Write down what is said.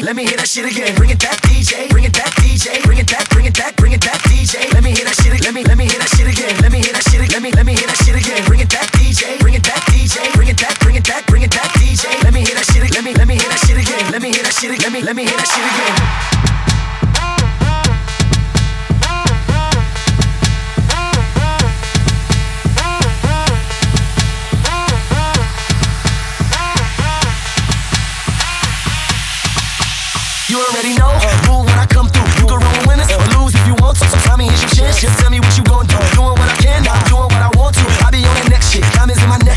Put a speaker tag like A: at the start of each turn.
A: Let me hear that shit again. Bring it back, DJ. Bring it back, DJ. Bring it back, bring it back, bring it back, DJ. Let me hear that shit. Let me hear that shit again. Let me hear that shit. Let me hear that shit again. Bring it back, DJ. Bring it back, DJ. Bring it back, bring it back, bring it back, DJ. Let me hear that shit. Let me hear that shit again. Let me hear that shit. Let me hear that shit again. You already know, rule when I come through. You can rule winners or lose if you want to. So tell me, here's your chance. Just tell me what you gon' do. Doing what I can, not doing what I want to. I be on that next shit. Diamonds in my neck.